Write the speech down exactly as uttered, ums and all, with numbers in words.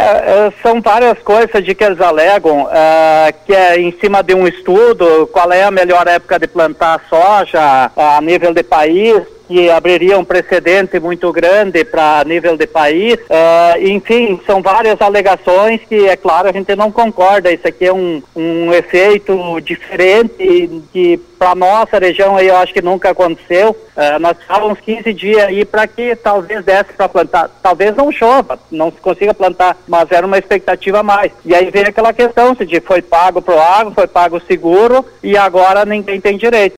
É, são várias coisas de que eles alegam, uh, que é em cima de um estudo, qual é a melhor época de plantar soja a nível de país, que abriria um precedente muito grande para nível de país. Uh, enfim, são várias alegações que, é claro, a gente não concorda. Isso aqui é um, um efeito diferente que para nossa região aí eu acho que nunca aconteceu. Uh, nós estávamos quinze dias aí para que talvez desse para plantar. Talvez não chova, não se consiga plantar, mas era uma expectativa a mais. E aí vem aquela questão se de foi pago pro agro, foi pago o seguro e agora ninguém tem direito.